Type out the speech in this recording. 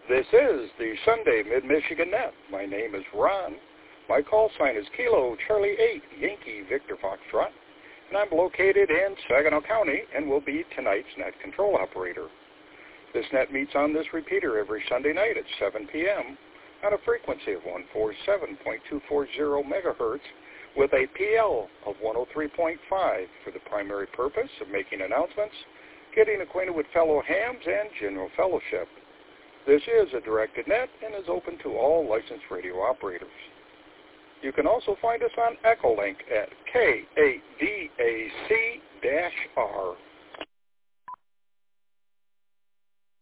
This is the Sunday Mid-Michigan Net. My name is Ron. My call sign is Kilo Charlie 8 Yankee Victor Foxtrot, and I'm located in Saginaw County and will be tonight's net control operator. This net meets on this repeater every Sunday night at 7 p.m. on a frequency of 147.240 megahertz with a PL of 103.5 for the primary purpose of making announcements, getting acquainted with fellow hams, and general fellowship. This is a directed net and is open to all licensed radio operators. You can also find us on Echolink at KAVAC-R